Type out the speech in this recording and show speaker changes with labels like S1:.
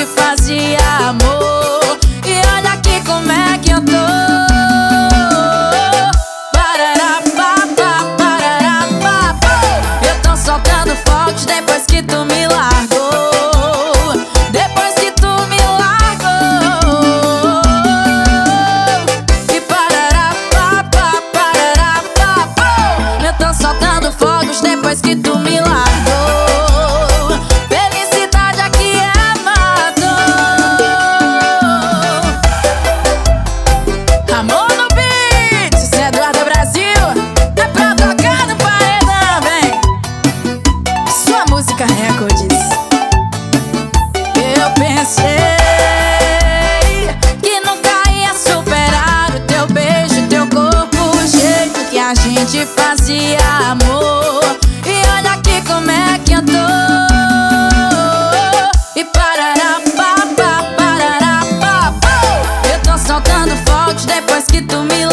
S1: gente fazia amor. E olha aqui como é que eu tô. Parará, pá, pá, parará, pá, pá. Eu tô soltando fogos depois que tu me largou. Depois que tu me largou. E parará, pá, pá, parará, pá, pá. Eu tô soltando fogos depois que tu me largou. Felicidade aqui é matou. Amor no beat, isso é Eduardo Brasil. É pra tocar no paredão, vem. Sua música Records. Eu pensei que nunca ia superar o teu beijo, teu corpo, o jeito que a gente fazia amor. E olha aqui como é que eu tô. E parará, pá, pá, parará, pá, pá. Eu tô soltando fogos depois que tu me